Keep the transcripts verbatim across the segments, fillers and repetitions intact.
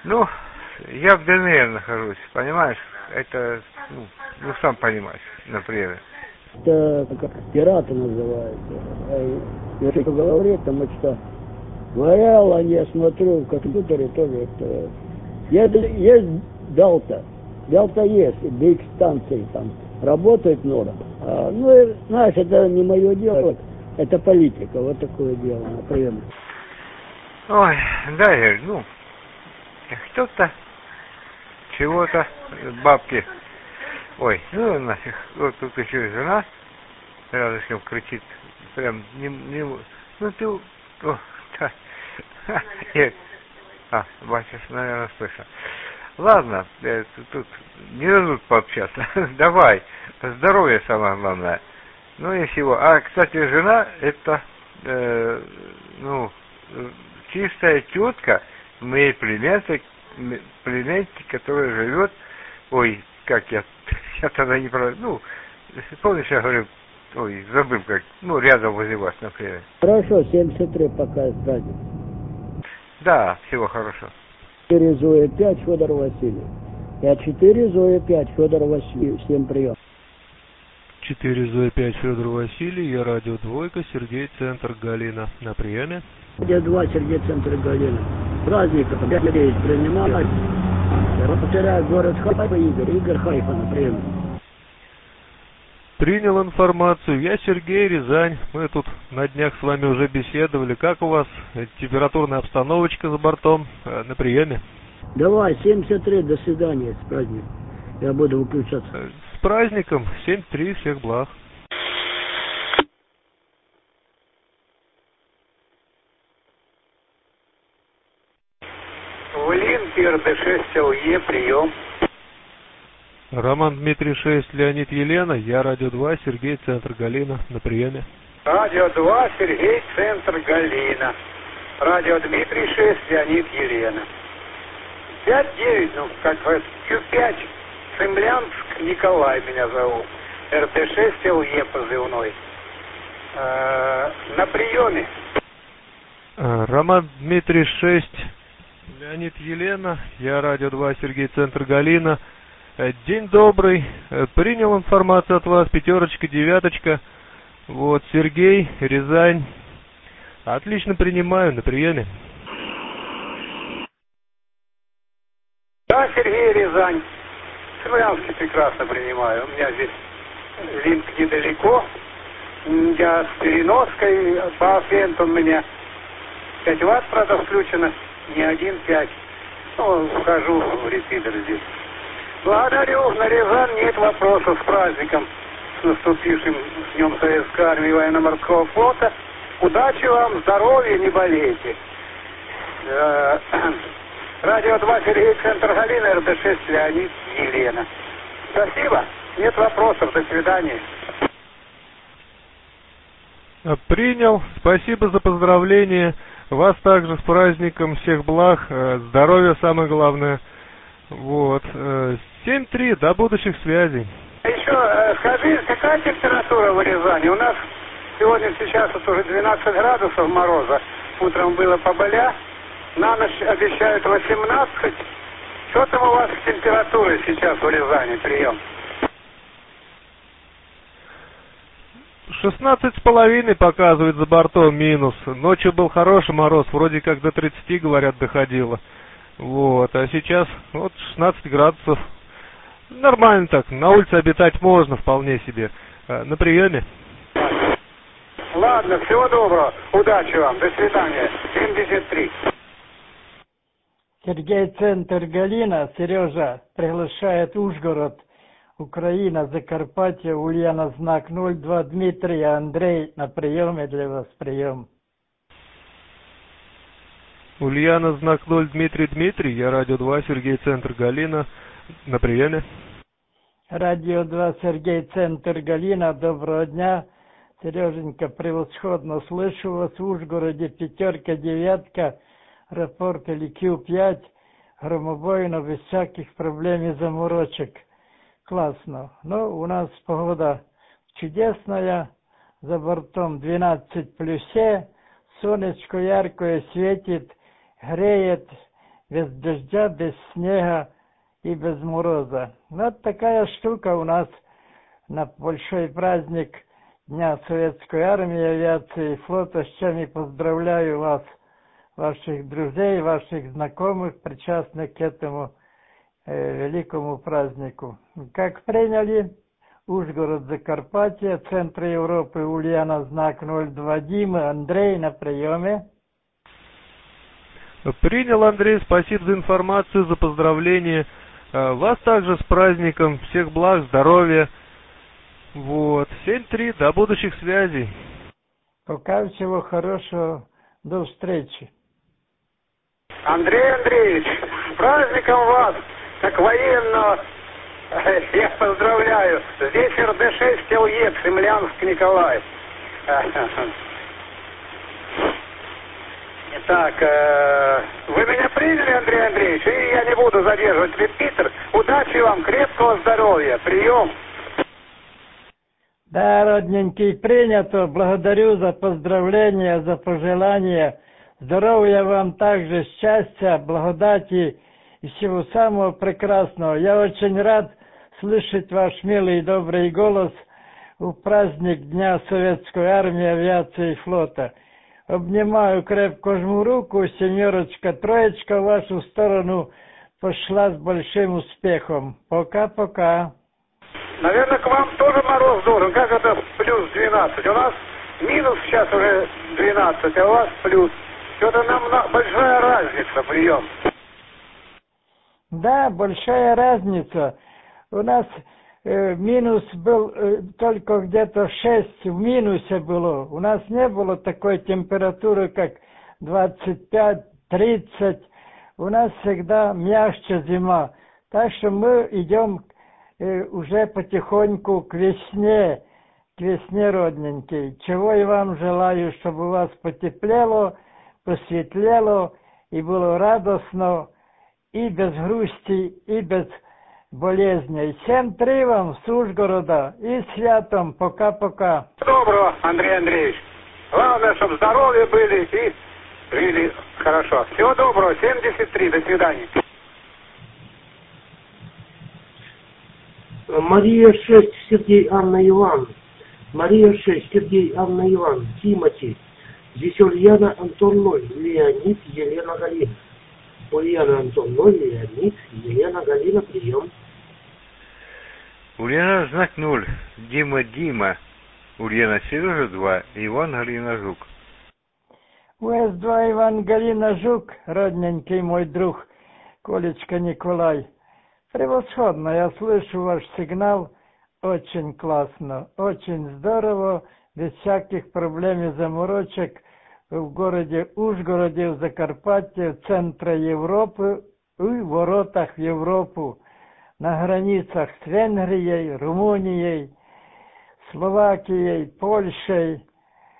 Ну, я в ДНР нахожусь, понимаешь? Это, ну, ну сам понимаешь, например. Это как пираты называются. Я что говорю, потому что Варяла, я смотрю в компьютере тоже. Это... Есть, есть Delta. Delta есть, биг станции там работает норм. А, ну, и, знаешь, это не мое дело, это политика, вот такое дело, например. Ой, да, Игорь, ну, кто-то, чего-то, бабки. Ой, ну нафиг, вот тут еще и жена рядышком кричит, прям, не, не, ну ты, о, да, нет, а, бачишь, наверное, слышал. Ладно, э, тут не дадут пообщаться, давай, здоровье самое главное. Ну и всего. А, кстати, жена, это, э, ну, чистая тетка моей племянницы, племянницы, которая живет, ой, как я, я тогда не про, ну, помнишь, я говорю, ой, забыл как, ну, рядом возле вас, например. Хорошо, семьдесят три пока сзади. Да, всего хорошо. четыре Зоя пять, Федор Васильев. Я четыре Зоя пять, Федор Васильев, всем прием. четыре Зоя пять, Федор Васильев, я радио Двойка, Сергей, Центр, Галина. На приеме. Радио два, Сергей, Центр, Галина. Праздников, я надеюсь, принимаю. Повторяю, город Хайфа, Игорь, Игорь Хайфа, на приеме. Принял информацию. Я Сергей, Рязань. Мы тут на днях с вами уже беседовали. Как у вас температурная обстановочка за бортом? На приеме. Давай, семьдесят три, до свидания, с праздником. Я буду выключаться. С праздником, семьдесят три, всех благ. Улинки, эр дэ шесть, ЛЕ, прием. Роман Дмитрий шесть, Леонид Елена, я радио два, Сергей, Центр, Галина, на приеме. Радио два, Сергей, Центр, Галина. Радио Дмитрий шесть, Леонид Елена. пять девять, ну, как бы, Q пять, Цемлянск, Николай меня зовут. эр дэ шесть, ЛЕ позывной. Э-э, на приеме. Роман Дмитрий шесть, Леонид Елена, я радио два, Сергей, Центр, Галина. День добрый, принял информацию от вас, пятерочка, девяточка, вот, Сергей, Рязань, отлично принимаю, на приеме. Да, Сергей, Рязань, Цемлянске прекрасно принимаю, у меня здесь линк недалеко, я с переноской, по фенту у меня пять ватт, правда, включено, не один пять, ну, вхожу в репитер здесь. Благодарю, на Рязань нет вопросов, с праздником, с наступившим с Днем Советской Армии и Военно-Морского флота. Удачи вам, здоровья, не болейте. Радио два, Сергей, Центр, Галина, эр дэ шесть, Леонид, Елена. Спасибо, нет вопросов, до свидания. Принял, спасибо за поздравление, вас также с праздником, всех благ, здоровья самое главное. Вот, семь три, до будущих связей. Еще скажи, какая температура в Рязани? У нас сегодня сейчас вот уже двенадцать градусов мороза. Утром было поболя, на ночь обещают восемнадцать. Что там у вас с температурой сейчас в Рязани? Прием. шестнадцать с половиной показывает за бортом минус. Ночью был хороший мороз, вроде как до тридцати, говорят, доходило. Вот, а сейчас вот шестнадцать градусов. Нормально так, на улице обитать можно вполне себе. На приеме. Ладно, всего доброго, удачи вам, до свидания. семьдесят три. Сергей, Центр, Галина, Сережа приглашает Ужгород, Украина, Закарпатье, Ульяна, знак ноль два, Дмитрий, Андрей, на приеме для вас, прием. Ульяна, знак ноль, Дмитрий, Дмитрий, я радио два, Сергей, Центр, Галина, на приеме. Радио два, Сергей, Центр, Галина, доброго дня. Сереженька, превосходно слышу вас в Ужгороде, пятерка, девятка, рапорт или Q пять, громобойно, без всяких проблем и заморочек. Классно. Но у нас погода чудесная, за бортом двенадцать плюсе, солнечко яркое светит, греет, без дождя, без снега и без мороза. Вот такая штука у нас на большой праздник Дня Советской Армии, Авиации и Флота, с чем и поздравляю вас, ваших друзей, ваших знакомых, причастных к этому э, великому празднику. Как приняли, Ужгород, Закарпатье, Центр Европы, Ульяна, знак ноль два, Дима, Андрей на приеме. Принял, Андрей, спасибо за информацию, за поздравления. Вас также с праздником, всех благ, здоровья. Вот, семь три, до будущих связей. Пока всего хорошего, до встречи. Андрей Андреевич, с праздником вас, как военного, я поздравляю. Здесь эр дэ шесть эл е, Цимлянск, Николай. Так, э, вы меня приняли, Андрей Андреевич, и я не буду задерживать репетитор. Удачи вам, крепкого здоровья, прием. Да, родненький, принято. Благодарю за поздравления, за пожелания. Здоровья вам также, счастья, благодати и всего самого прекрасного. Я очень рад слышать ваш милый и добрый голос в праздник Дня Советской Армии, Авиации и Флота. Обнимаю, крепко жму руку, семерочка, троечка в вашу сторону пошла с большим успехом. Пока-пока. Наверное, к вам тоже мороз должен. Как это плюс двенадцать? У нас минус сейчас уже двенадцать, а у вас плюс. Что-то нам на... большая разница, прием. Да, большая разница. У нас э, минус был э, только где-то шесть в минусе было. У нас не было такой температуры, как двадцать пять тридцать. У нас всегда мягче зима. Так что мы идем э, уже потихоньку к весне, к весне, родненький. Чего и вам желаю, чтобы у вас потеплело, посветлело и было радостно, и без грусти, и без болезней. Семь три вам с Ужгорода и святом. Пока-пока. Доброго, Андрей Андреевич. Главное, чтобы здоровье были и жили хорошо. Всего доброго. семьдесят три. До свидания. Мария шесть, Сергей, Анна, Иван. Мария шесть, Сергей, Анна, Иван. Тимати. Здесь Ульяна, Антон ноль, Леонид, Елена, Галина. Ульяна, Антон ноль, Леонид, Елена, Галина, прием. Ульяна, знак ноль, Дима, Дима. Ульяна, Сережа два, Иван, Галина, Жук. У эс два Иван, Галина, Жук, родненький мой друг, Колечка Николай. Превосходно, я слышу ваш сигнал. Очень классно, очень здорово, без всяких проблем и заморочек. В городе Ужгороде, в Закарпатье, в центре Европы и в воротах в Европу, на границах с Венгрией, Румынией, Словакией, Польшей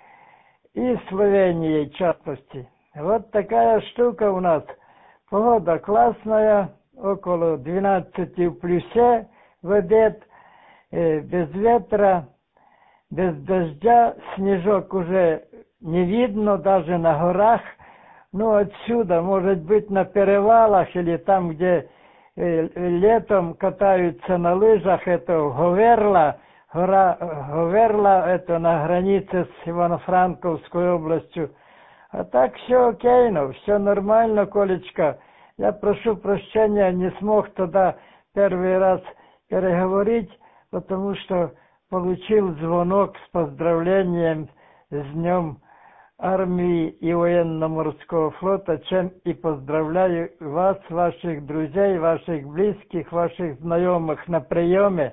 и Словенией в частности. Вот такая штука у нас. Погода классная, около двенадцати в плюсе в обед, э, без ветра, без дождя, снежок уже не видно даже на горах, ну отсюда, может быть, на перевалах или там, где э, летом катаются на лыжах, это Говерла, гора Говерла, это на границе с Ивано-Франковской областью. А так все окейно, все нормально, Колечка. Я прошу прощения, не смог тогда первый раз переговорить, потому что получил звонок с поздравлением с Днем Армии и Военно-Морского флота, чем и поздравляю вас, ваших друзей, ваших близких, ваших знакомых на приеме.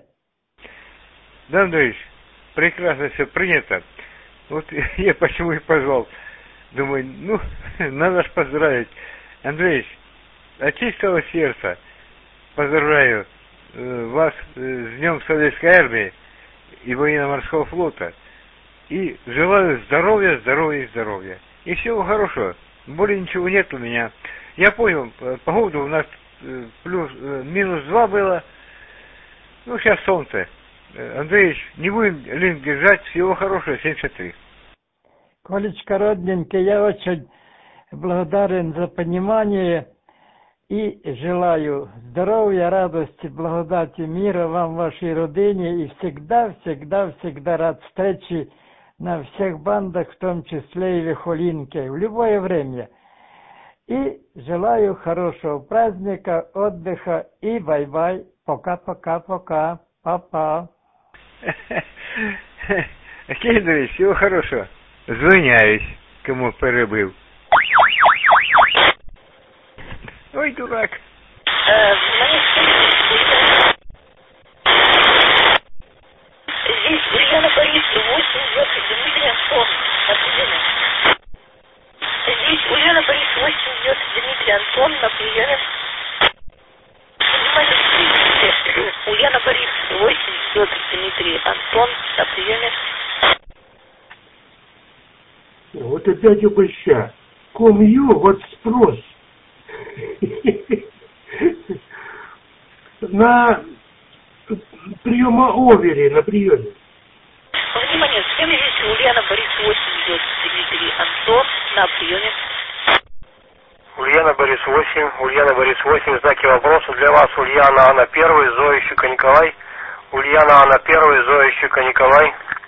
Да, Андреевич, прекрасно все принято. Вот я почему и позвал. Думаю, ну, надо ж поздравить. Андреевич, от чистого сердца поздравляю э, вас э, с Днем Советской Армии и Военно-Морского флота. И желаю здоровья, здоровья и здоровья. И всего хорошего. Более ничего нет у меня. Я понял, погода у нас плюс, минус два было. Ну, сейчас солнце. Андреевич, не будем линк держать. Всего хорошего, семьдесят три. Колечка, родненький, я очень благодарен за понимание. и желаю здоровья, радости, благодати, мира вам, вашей родине, и всегда, всегда, всегда рад встрече на всех бандах, в том числе и Верхолинке, в любое время. И желаю хорошего праздника, отдыха и бай-бай. Пока-пока-пока. Папа. Кедрович, всего хорошего. Звоняюсь, кому перебил. Ой, дурак. Здесь Ульяна Борис, восемь, Дмитрий Антон, на приеме. Здесь Ульяна Борис, восемь, Дмитрий Антон, на приеме. Внимание, Ульяна Борис, восемь, Дмитрий Антон, на приеме. Вот опять упыща. Комью, вот спрос. На приема-овере, на приеме. Внимание, с кем здесь Ульяна Борис, восемь, Дмитрий Антон, на приеме. Ульяна Борис восемь, Ульяна Борис восемь, знаки вопроса для вас. Ульяна Анна первый, Зоя Щука Николай. Ульяна Анна первый, Зоя Щука Николай.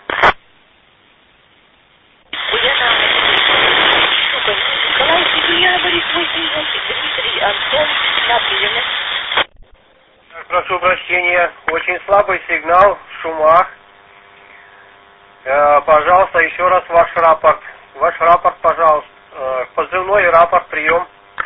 Ульяна Щука Николай, Ульяна Борис восемь, Дмитрий Антон, на приеме. Прошу прощения, очень слабый сигнал в шумах. Э, пожалуйста, еще раз ваш рапорт. Ваш рапорт, пожалуйста. Э, позывной и рапорт, прием.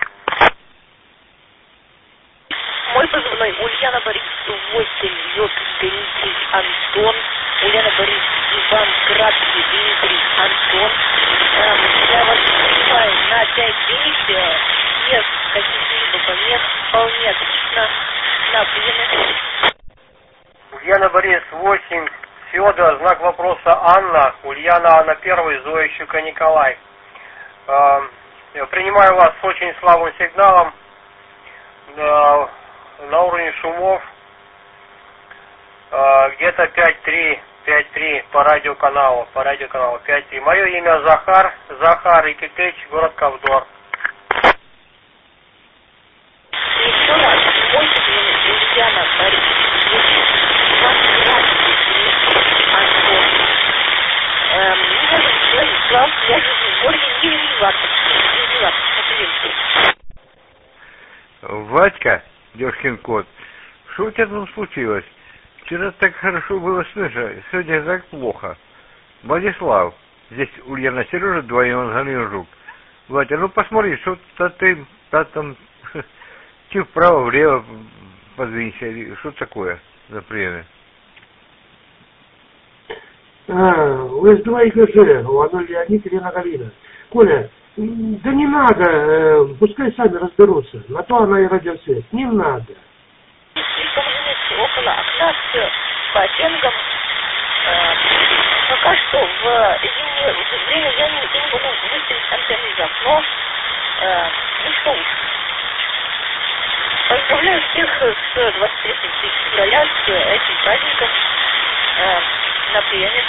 Мой позывной Ульяна Борис восемь, Дмитрий Антон. Ульяна Борис Иван Краткий, Дмитрий Антон. Эм, я вас принимаю на пять денег, без каких-либо помех, вполне отлично. На приеме. Ульяна Борис восемь, Федор, знак вопроса Анна. Ульяна Анна первый, Зоя Щука Николай. Э, я принимаю вас с очень слабым сигналом. Э, на уровне шумов. Э, где-то пять три, пять три по радиоканалу. По радиоканалу пять три. Мое имя Захар. Захар Икитыч, город Ковдор. Еще раз. Ульяна Борис, Иван Краткий, Дмитрий Антон. Меня зовут Владислав, я живу в городе Нижневартовск. Нижневартовск, Вадька, Дёшкин кот, что у тебя там случилось? Вчера так хорошо было слышно, сегодня так плохо. Владислав, здесь Ульяна Сережа, двоем Галина Жук. Владя, ну посмотри, что-то ты там, чуть вправо-влево подвинься, что такое за приемы? А, у эс два и гэ жэ, у Анны Леонид и Лена Галина. Коля, да не надо, э, пускай сами разберутся. На то она и радиосвязь. Не надо. Около окна с патингом. Э, пока что в зимнее время я не могу выставить антенны в окно. Э, ну что уж. Поздравляю всех с двадцать третьим февраля, с этим праздником. Э, на приеме.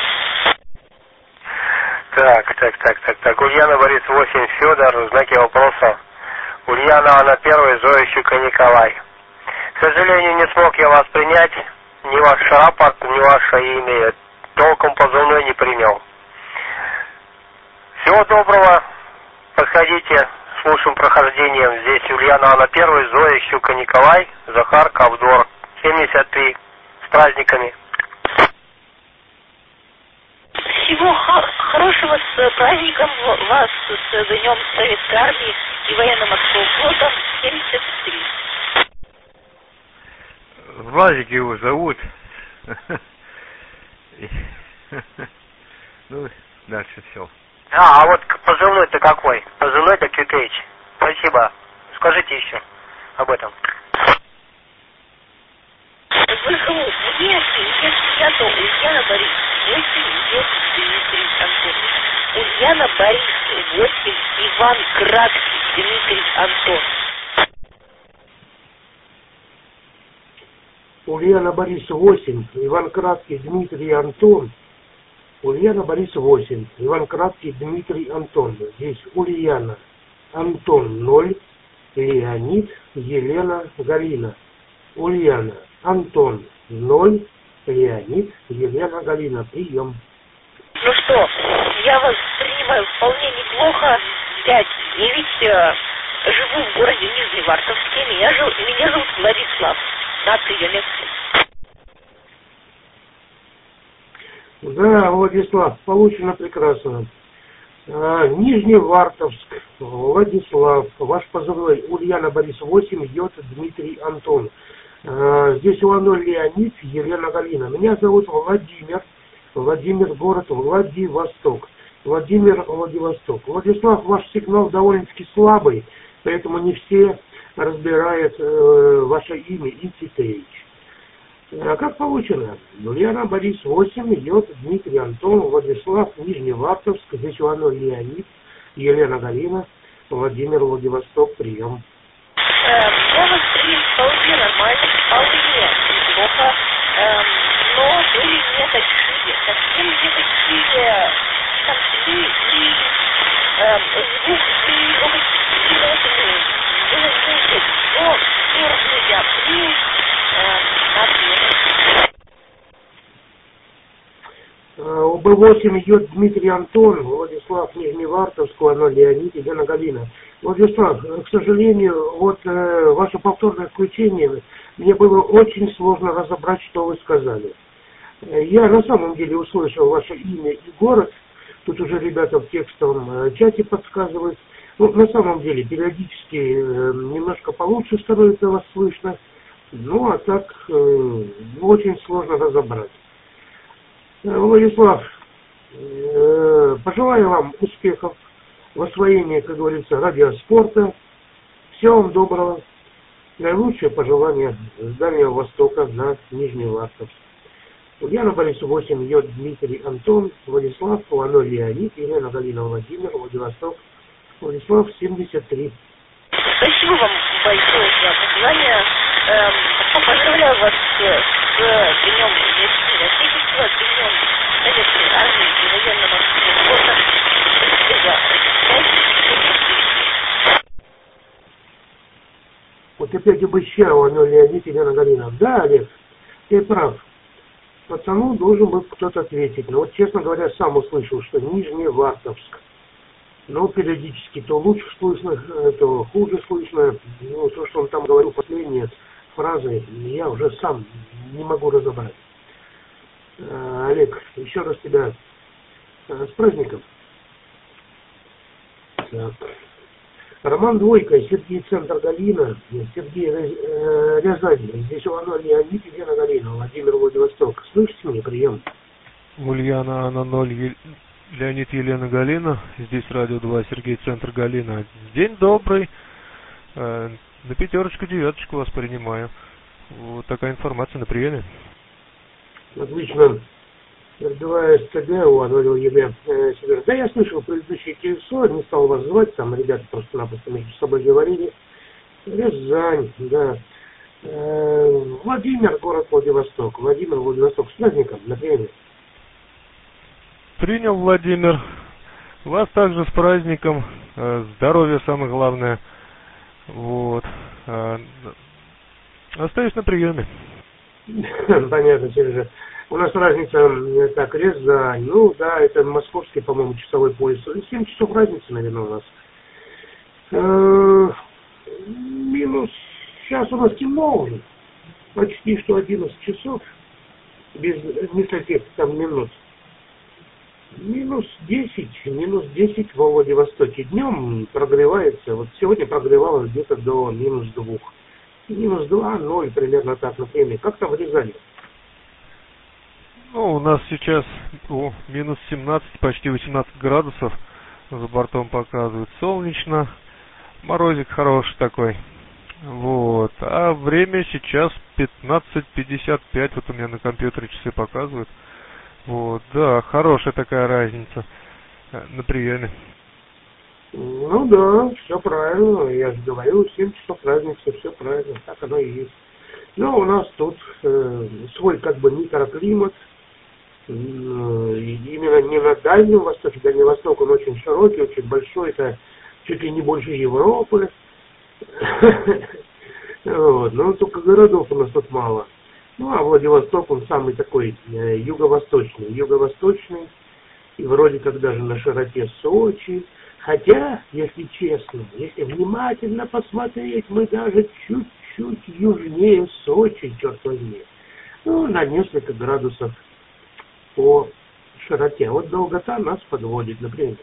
Так, так, так, так, так. Ульяна Борис восемь, Федор, знаки вопроса. Ульяна Анна первый, Зоя Щука Николай. К сожалению, не смог я вас принять, ни ваш рапорт, ни ваше имя. Толком позывной не принял. Всего доброго. Подходите с лучшим прохождением. Здесь Ульяна Анна первый, Зоя Щука Николай, Захар Ковдор, семьдесят три. С праздниками. Всего хорошего с праздником вас, с Днем Советской Армии и Военно-Морского флота семьдесят три. Владик его зовут. Ну, дальше все. А, а вот позывной-то какой? Позывной-то Кюкевич. Спасибо. Скажите еще об этом. Выхову мне, нет, я то Ульяна Борис восемь, идет Дмитрий Антон. Ульяна Борис восемь, Иван Краткий, Дмитрий Антон. Ульяна Борис восемь, Иван Краткий, Дмитрий Антон. Ульяна Борис восемь, Иван Краткий, Дмитрий Антон. Здесь Ульяна Антон ноль, Леонид, Елена, Галина. Ульяна, Антон, ноль, Леонид, Елена, Галина. Прием. Ну что, я вас принимаю вполне неплохо. Пять, я ведь э, живу в городе Нижневартовске. Меня, жив, меня зовут Владислав. На ты, Елена. Да, Владислав, получено прекрасно. А, Нижневартовск, Владислав, ваш позывной Ульяна Борис восемь, Йод Дмитрий Антон. А, здесь у Анны Леонид, Елена Галина. Меня зовут Владимир, Владимир, город Владивосток. Владимир, Владивосток. Владислав, ваш сигнал довольно-таки слабый, поэтому не все разбирают э, ваше имя и Титеич. А как получено? Ульяна Борис восемь, Йод Дмитрий Антон, Владислав, Нижневартовск, здесь у Анны Леонид, Елена Галина, Владимир, Владивосток, прием. Эм, я вас принял вполне нормально, вполне неплохо, эм, но были не такие, совсем не такие концы и эм, звук и области нотами было слышать, но все равно я принял У Б восемь идет Дмитрий Антон, Владислав, Нижневартовск, Анна Леонид, Елена Галина. Владислав, к сожалению, вот э, ваше повторное включение, мне было очень сложно разобрать, что вы сказали. Я на самом деле услышал ваше имя и город, тут уже ребята в текстовом чате подсказывают. Ну, на самом деле, периодически э, немножко получше становится вас слышно, ну, а так э, очень сложно разобрать. Владислав, э, пожелаю вам успехов в освоении, как говорится, радиоспорта. Всего вам доброго. Наилучшие пожелания с Дальнего Востока на Нижневартовск. Ульяна Борис восемь, Йод Дмитрий Антон, Владислав, Лано Леонид, Елена Галина Владимир, Владивосток, Владислав семьдесят три. Спасибо вам большое за пожелания. Эм, поздравляю вас с, с Днем Защиты Отечества, Днем Советской Армии и военно-морского флота. Спасибо за Вот опять обещал Анна Леонид, Елена Галина. Да, Олег, ты прав. Пацану должен был кто-то ответить. Но вот, честно говоря, сам услышал, что Нижневартовск. Но периодически то лучше слышно, то хуже слышно. Ну, то, что он там говорил, последние фразы, я уже сам не могу разобрать. А, Олег, еще раз тебя а, с праздником. Так. Роман Двойка, Сергей Центр Галина, Сергей э, Рязань, здесь у Анны Леонид, Елена Галина, Владимир, Владивосток. Слышите меня? Прием. Ульяна, Анна ноль, Е... Леонид, Елена Галина, здесь радио два, Сергей Центр Галина. День добрый, э, на пятерочку, девяточку вас принимаю. Вот такая информация на приеме. Отлично. два СТГ у Анатолия ЕБ. Э, да, я слышал предыдущие телесо, не стал вас звать, там ребята просто-напросто между собой говорили. Рязань, да. Э, Владимир, город Владивосток. Владимир, Владивосток, с праздником, на приеме. Принял, Владимир. Вас также с праздником. Здоровье самое главное. Вот. Остаюсь на приеме. Понятно, Сережа. У нас разница, так, Рязань. Ну, да, это московский, по-моему, часовой пояс. семь часов разницы, наверное, у нас. Э-э- минус. Сейчас у нас темно уже. Почти что одиннадцать часов. Без нескольких там минут. Минус десять, минус десять во Владивостоке. Днем прогревается, вот сегодня прогревалось где-то до минус двух. Минус два, ноль, примерно так, например. Как там в Рязани? Ну, у нас сейчас о, минус семнадцать, почти восемнадцать градусов за бортом показывает. Солнечно, морозик хороший такой. Вот. А время сейчас пятнадцать пятьдесят пять, вот у меня на компьютере часы показывают. Вот, да, хорошая такая разница на приеме. Ну да, все правильно, я же говорю, семь часов разницы, все правильно, так оно и есть. Но у нас тут э, свой как бы микроклимат, э, именно не на Дальнем Востоке, Дальний Восток, он очень широкий, очень большой, это чуть ли не больше Европы, Вот. Но только городов у нас тут мало. Ну, а Владивосток, он самый такой э, юго-восточный. Юго-восточный. И вроде как даже на широте Сочи. Хотя, если честно, если внимательно посмотреть, мы даже чуть-чуть южнее Сочи, черт возьми. Ну, на несколько градусов по широте. Вот долгота нас подводит, например.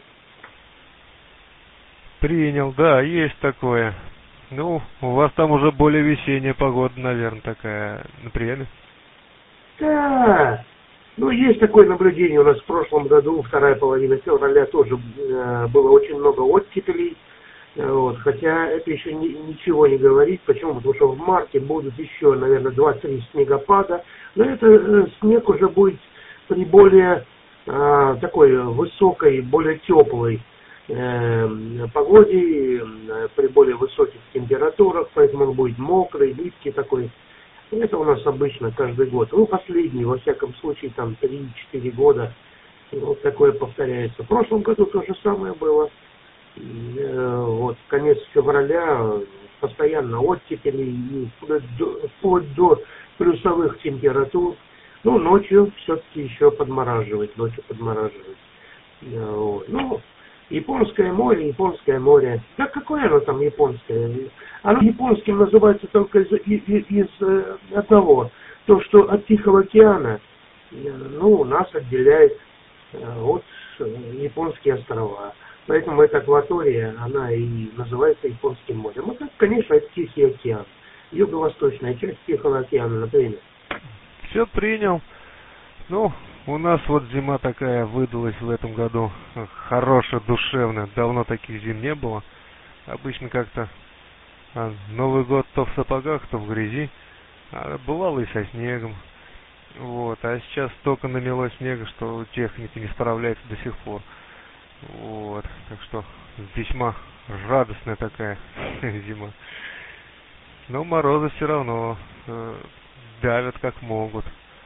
Принял, да, есть такое. Ну, у вас там уже более весенняя погода, наверное, такая на приеме. Да, ну есть такое наблюдение. У нас в прошлом году, вторая половина февраля, тоже э, было очень много оттепелей. Вот, хотя это еще ни, ничего не говорит. Почему? Потому что в марте будут еще, наверное, два-три снегопада. Но это э, снег уже будет при более э, такой высокой, более теплой э, погоде, э, при более высоких температурах, поэтому он будет мокрый, липкий такой. Это у нас обычно каждый год. Ну, последний, во всяком случае, там три-четыре года вот такое повторяется. В прошлом году то же самое было. Вот, конец февраля постоянно оттепели, и вплоть до, вплоть до плюсовых температур. Ну, ночью все-таки еще подмораживает, ночью подмораживает. Вот. Ну, Японское море, Японское море. Да какое оно там японское? Оно японским называется только из, из, из одного. То, что от Тихого океана, ну, нас отделяет от японские острова. Поэтому эта акватория, она и называется Японским морем. Ну, так, конечно, это Тихий океан. Юго-восточная часть Тихого океана, например. Все принял. Ну, у нас вот зима такая выдалась в этом году. Хорошая, душевная. Давно таких зим не было. Обычно как-то а, Новый год то в сапогах, то в грязи. А бывало и со снегом. Вот. А сейчас столько намело снега, что техника не справляется до сих пор. Вот, так что весьма радостная такая зима. Но морозы все равно э, давят как могут.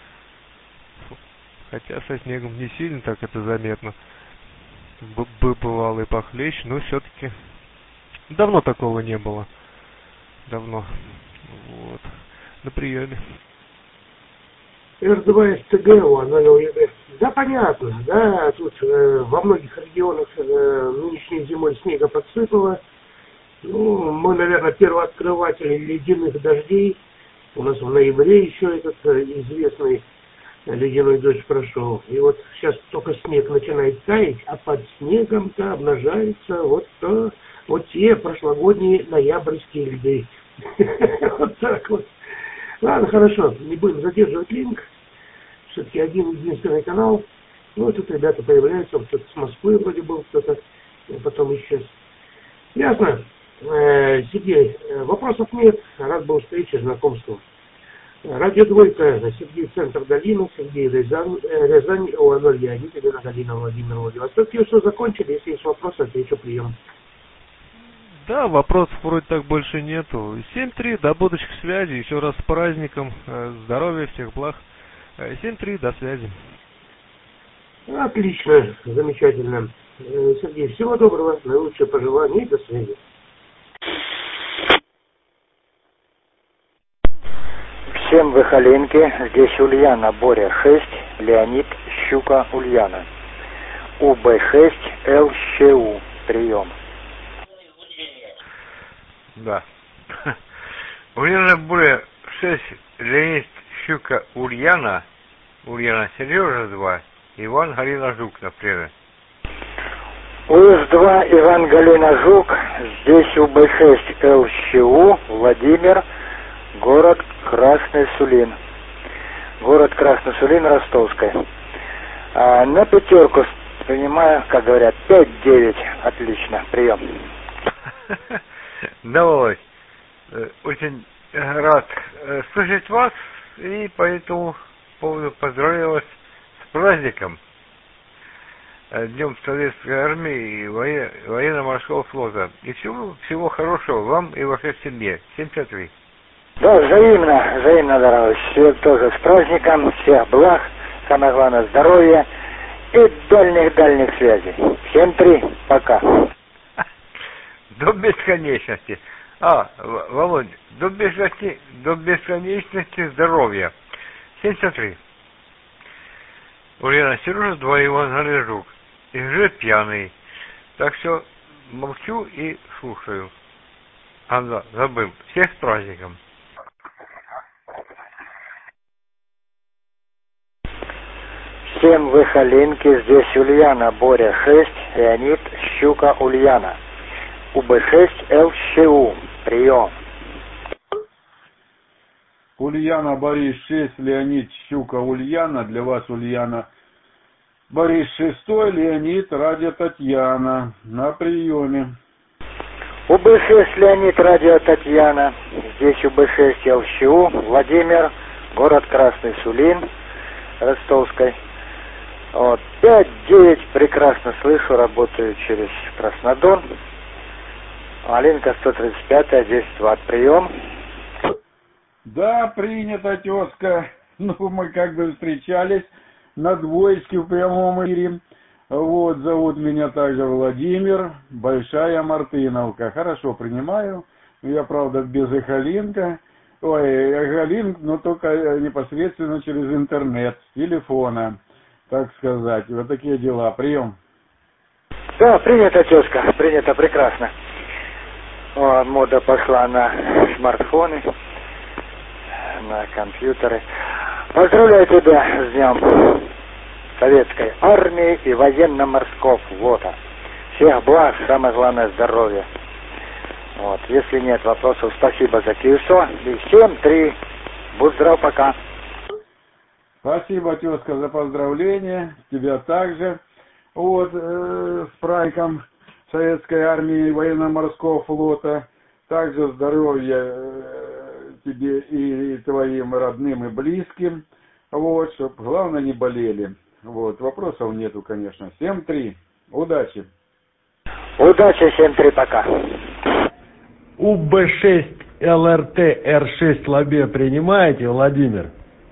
Хотя со снегом не сильно так это заметно. Б- бывало и похлеще, но все-таки давно такого не было. Давно. Вот. На приеме. эр два эс тэ гэ у ноль ю бэ. Да, понятно, да, тут э, во многих регионах э, нынешней зимой снега подсыпало. Ну, мы, наверное, первооткрыватели ледяных дождей. У нас в ноябре еще этот э, известный ледяной дождь прошел. И вот сейчас только снег начинает таять, а под снегом-то обнажаются вот, то, вот те прошлогодние ноябрьские льды. Вот так вот. Ладно, хорошо, не будем задерживать линк. Все-таки один единственный канал. Ну, тут ребята появляются. Вот кто-то с Москвы вроде был, кто-то потом исчез. Ясно. Э, Сергей, вопросов нет. Рад был встрече, знакомству. Радио Двойка, Сергей, Центр Галина, Сергей, Рязань, Рязань, ОАН Леонид, Елена Галина, Владимир, Владивосток. И все, закончили. Если есть вопросы, отвечу, прием. Да, вопросов вроде так больше нету. семь три, до будущих связей. Еще раз с праздником. Здоровья, всех благ. семь три, до связи. Отлично, замечательно. Сергей, всего доброго, наилучшие пожелания и до связи. Всем Выхоленки, здесь Ульяна, Боря шесть, Леонид, Щука, Ульяна. У Б шесть, Л Щ У, прием. Да. Ульяна, Боря шесть, Леонид, Щука, Ульяна, Ульяна, Сережа два, Иван, Галина, Жук, например. У С два, Иван, Галина, Жук, здесь У Б шесть, Л Щ У, Владимир, город Красный Сулин. Город Красный Сулин, Ростовская. А на пятерку принимаю, как говорят, пять-девять. Отлично, прием. Давай. Очень рад слышать вас и по этому поводу поздравляю вас с праздником. Днем Советской Армии и военно-морского флота. И всего, всего хорошего вам и вашей семье. семьдесят три. Да, взаимно, взаимно, дорогой. Всех тоже с праздником, всех благ, самое главное здоровья и дальних-дальних связей. семь три, пока. До бесконечности. А, Володь, до бесконечности, до бесконечности здоровья. семьдесят три. Ульяна, Сережа, два Иван Галежук. И же пьяный. Так что молчу и слушаю. Ага, забыл. Всех с праздником. Всем выхолинки, здесь Ульяна, Боря шесть, Леонид, Щука, Ульяна. У Б шесть ЛЩУ. Прием. Ульяна, Борис шесть, Леонид, Щука, Ульяна. Для вас, Ульяна, Борис шестой, Леонид, радио Татьяна. На приеме. У Б шесть, Леонид, радио Татьяна. Здесь У Б шесть ЛЩУ. Владимир, город Красный Сулин, Ростовской. Вот. пять девять, прекрасно слышу, работаю через Краснодон. Малинка сто тридцать пять, десять ватт, прием. Да, принято, тезка. Ну, мы как бы встречались на двоечке в прямом эфире. Вот, зовут меня также Владимир, Большая Мартыновка. Хорошо, принимаю. Я, правда, без эхолинка. Ой, эхолинк, но только непосредственно через интернет, с телефона, так сказать. Вот такие дела. Прием. Да, принято, тезка, принято, прекрасно. О, мода пошла на смартфоны, на компьютеры. Поздравляю тебя с Днем Советской Армии и Военно-Морского флота. Всех благ, самое главное здоровье. Вот, если нет вопросов, спасибо за киевсо. И всем три. Будь здоров, пока. Спасибо, тезка, за поздравления. Тебя также. Вот, э, с праздником Советской Армии и Военно-Морского флота. Также здоровья э, тебе и твоим родным и близким. Вот, чтоб главное не болели. Вот, вопросов нету, конечно. семь три. Удачи. Удачи, семь три, пока. У Б шесть ЛРТ Р шесть Лабе принимаете, Владимир?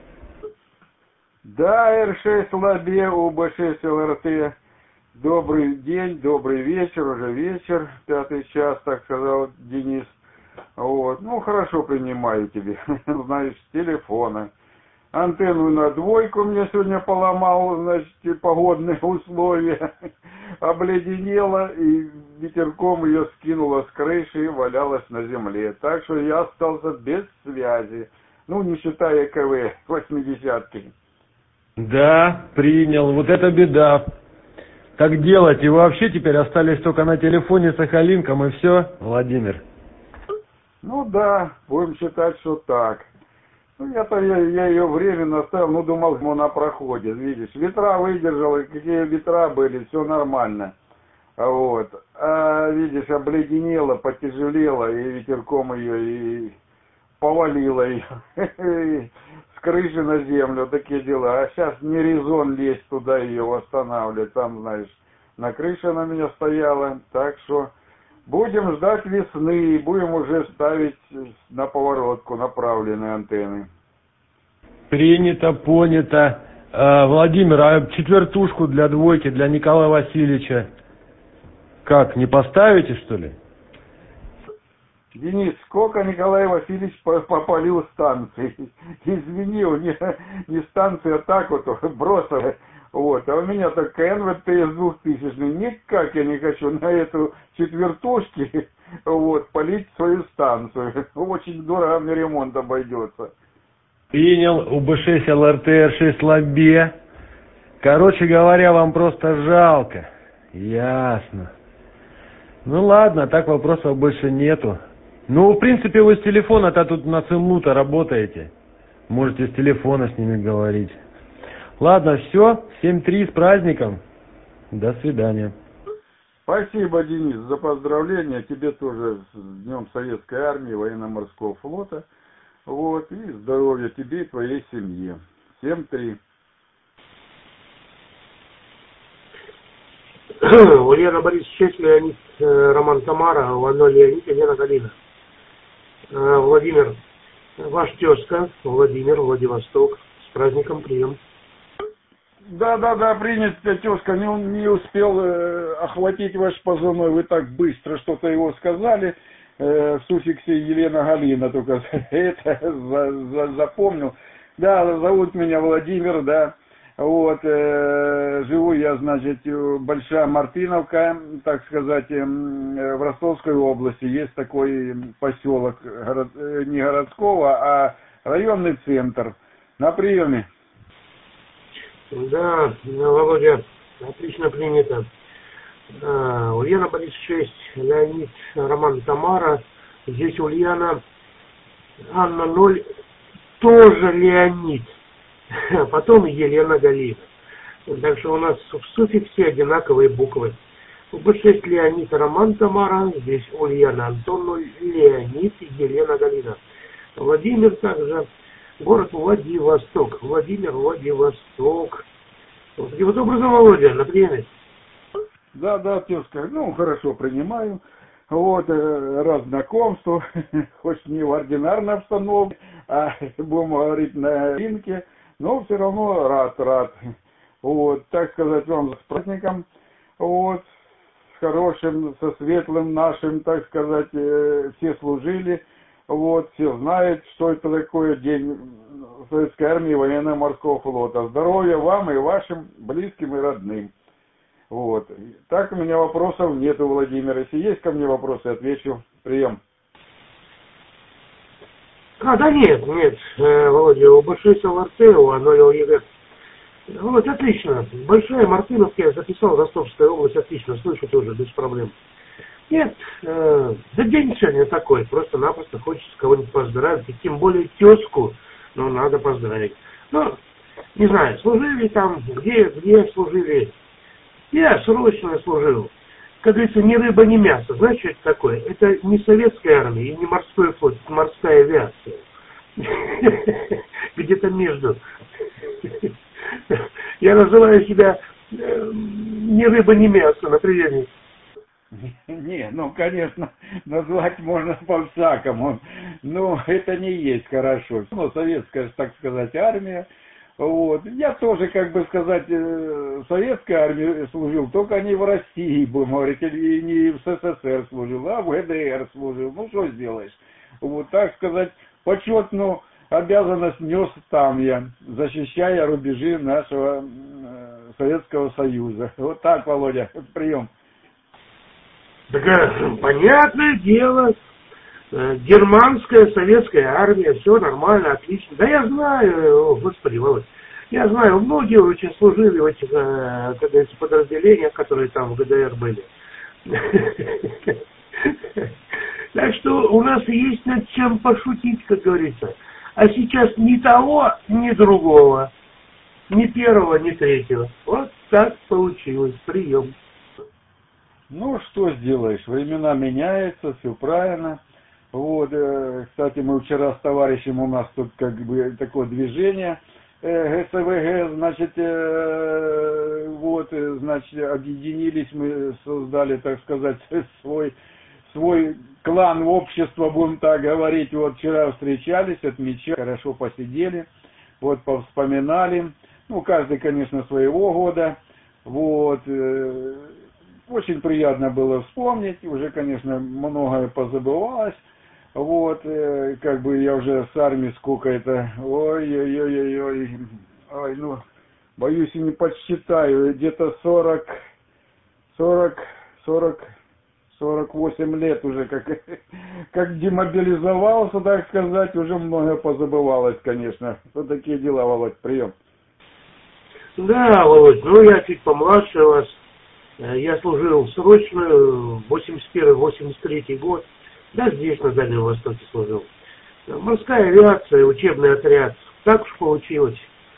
Да, Р шесть Лабе, У Б шесть ЛРТ. Добрый день, добрый вечер, уже вечер, пятый час, так сказал Денис. Вот, ну хорошо, принимаю тебе, знаешь, с телефона. Антенну на двойку мне сегодня поломал, значит, погодные условия. Обледенела и ветерком ее скинула с крыши и валялась на земле. Так что я остался без связи. Ну, не считая КВ восьмидесятки. Да, принял. Вот это беда. Так делать. И вообще теперь остались только на телефоне с эхолинком и все, Владимир? Ну да, будем считать, что так. Ну, я-то я, я ее временно оставил, ну, думал, она проходит, видишь. Ветра выдержала, какие ветра были, все нормально. Вот. А, видишь, обледенела, потяжелела, и ветерком ее, и повалила ее. С крыши на землю, такие дела. А сейчас не резон лезть туда ее восстанавливать. Там, знаешь, на крыше она меня стояла, так что... Будем ждать весны и будем уже ставить на поворотку направленные антенны. Принято, понято. А, Владимир, а четвертушку для двойки, для Николая Васильевича, как, не поставите, что ли? Денис, сколько Николай Васильевич попалил станций? Извини, у меня не станция, а так вот, бросовая. Вот, а у меня так эн вэ тэ эс двухтысячный, никак я не хочу на эту четвертушке, вот, полить свою станцию. Очень дорого мне ремонт обойдется. Принял. У Б шесть ЛРТ Р шесть Лабе. Короче говоря, вам просто жалко. Ясно. Ну ладно, так вопросов больше нету. Ну, в принципе, вы с телефона-то тут на ЦМЛУ-то работаете. Можете с телефона с ними говорить. Ладно, все. семь три, с праздником. До свидания. Спасибо, Денис, за поздравления. Тебе тоже с Днем Советской Армии, Военно-Морского флота. Вот, и здоровья тебе и твоей семье. семь три. Ульяна Борис шесть, Леонид, Роман Тамара, Вано Леонид, Елена Галина. Владимир, ваш тезка, Владимир, Владивосток. С праздником, прием. Да, да, да, принят, тезка, не, не успел э, охватить ваш позывной, вы так быстро что-то его сказали. э, в суффиксе Елена Галина, только это за, за, запомнил. Да, зовут меня Владимир, да. Вот, э, живу я, значит, Большая Мартыновка, так сказать, э, в Ростовской области. Есть такой поселок, город, э, не городского, а районный центр. На приеме. Да, Володя, отлично принято. А, Ульяна Борис шесть, Леонид, Роман, Тамара. Здесь Ульяна, Анна ноль, тоже Леонид. А потом Елена Галина. Так что у нас в суффиксе одинаковые буквы. бэ шесть Леонид, Роман, Тамара. Здесь Ульяна, Антон ноль, Леонид и Елена Галина. Владимир также. Город Владивосток. Владимир, Владивосток. Вот таким вот образом, Володя, на приеме. Да, да, тезка, ну, хорошо, принимаю. Вот, э, раз знакомство, хоть не в ординарной обстановке, а, будем говорить, на рынке, но все равно рад, рад. Вот, так сказать, вам с праздником, вот, с хорошим, со светлым нашим, так сказать, э, все служили. Вот, все знают, что это такое день Советской армии и военно-морского флота. Здоровья вам и вашим близким и родным. Вот. Так у меня вопросов нету, Владимир. Если есть ко мне вопросы, отвечу. Прием. А, да нет, нет, э, Володя, у бэ шесть эл эр тэ, у а ноль эл е гэ. Вот, отлично. Большая Мартыновка, я записал, Ростовская область, отлично, слышу тоже, без проблем. Нет, э, да день сегодня такой, просто-напросто хочется кого-нибудь поздравить, и тем более тезку, ну, надо поздравить. Ну, не знаю, служили там, где, где служили. Я срочно служил. Как говорится, ни рыба, ни мясо. Знаешь, что это такое? Это не советская армия и не морской флот, это морская авиация. Где-то между. Я называю себя ни рыба, ни мясо на приеме. Не, ну, конечно, назвать можно по-всякому, но это не есть хорошо. Ну, советская, так сказать, армия. Вот. Я тоже, как бы сказать, в советской армии служил, только не в России, будем говорить, и не в эс эс эс эр служил, а в гэ дэ эр служил. Ну, что сделаешь? Вот, так сказать, почетную обязанность нес там я, защищая рубежи нашего Советского Союза. Вот так, Володя, прием. Так, понятное дело, германская, советская армия, все нормально, отлично. Да я знаю, о, господи, Володь, я знаю, многие очень служили в этих, как говорится, подразделениях, которые там в гэ дэ эр были. Так что у нас есть над чем пошутить, как говорится. А сейчас ни того, ни другого, ни первого, ни третьего. Вот так получилось. Прием. Ну, что сделаешь, времена меняются, все правильно. Вот, э, кстати, мы вчера с товарищем, у нас тут как бы такое движение, э, гэ эс вэ гэ, значит, э, вот, э, значит, объединились, мы создали, так сказать, свой, свой клан общества, будем так говорить. Вот вчера встречались, отмечали, хорошо посидели, вот, повспоминали, ну, каждый, конечно, своего года, вот, э, очень приятно было вспомнить, уже, конечно, многое позабывалось. Вот, э, как бы я уже с армией сколько это, ой-ой-ой-ой, ой, ну, боюсь и не подсчитаю, где-то сорок, сорок, сорок, сорок восемь лет уже, как, как демобилизовался, так сказать, уже многое позабывалось, конечно. Вот такие дела, Володь, прием. Да, Володь, ну я чуть помладше вас. Я служил срочную, восемьдесят первый восемьдесят третий год, да, здесь, на Дальнем Востоке служил. Морская авиация, учебный отряд, так уж получилось.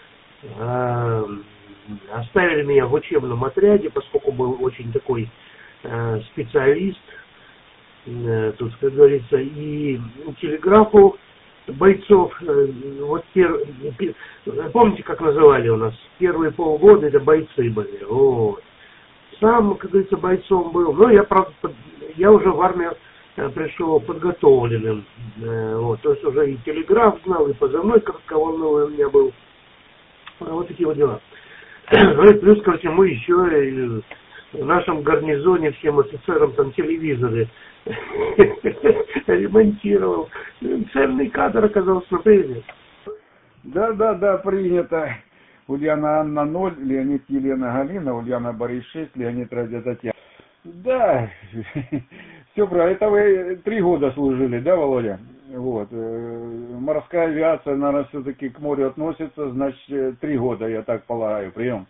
Оставили меня в учебном отряде, поскольку был очень такой специалист, тут, как говорится, и телеграфу бойцов, вот пер... помните, как называли у нас, первые полгода это бойцы были, вот. Сам, как говорится, бойцом был, но я, правда, я уже в армию пришел подготовленным, вот, то есть уже и телеграф знал, и позывной коротковолновый у меня был, вот такие вот дела. Ну и плюс ко всему еще в нашем гарнизоне всем офицерам там телевизоры ремонтировал. Ценный кадр оказался на приеме. Да, да, да, принято. Ульяна Анна ноль, Леонид Елена Галина, Ульяна Борис шесть, Леонид Радия Татьяна. Да, все правильно. Это вы три года служили, да, Володя? Вот. Морская авиация, наверное, все-таки к морю относится, значит, три года, я так полагаю, прием.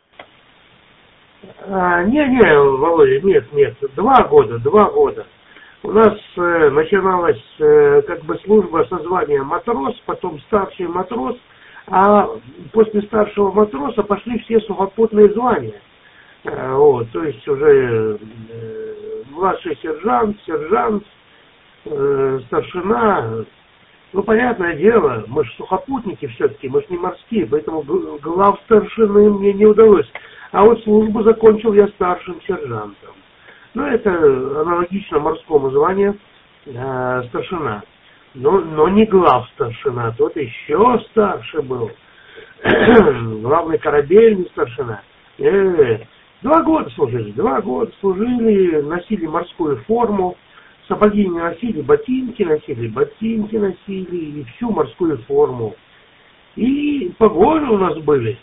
А, не, не, Володя, нет, нет, два года, два года. У нас э, начиналась э, как бы служба со званием матрос, потом старший матрос, а после старшего матроса пошли все сухопутные звания. Э, вот, то есть уже э, младший сержант, сержант, э, старшина. Ну, понятное дело, мы же сухопутники все-таки, мы же не морские, поэтому глав старшины мне не удалось. А вот службу закончил я старшим сержантом. Ну, это аналогично морскому званию э, старшина. Но, но не глав старшина, тот еще старше был. Главный корабельный старшина. Э-э-э. Два года служили, два года служили, носили морскую форму, сапоги не носили, ботинки носили, ботинки носили, и всю морскую форму. И погоны у нас были.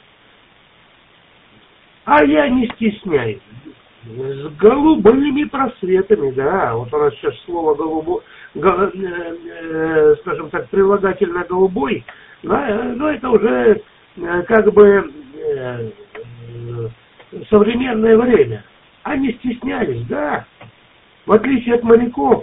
А я не стесняюсь. С голубыми просветами, да. Вот у нас сейчас слово голубой, гол, э, э, скажем так, прилагательное голубой, да, но это уже э, как бы э, э, современное время. Они стеснялись, да. В отличие от моряков,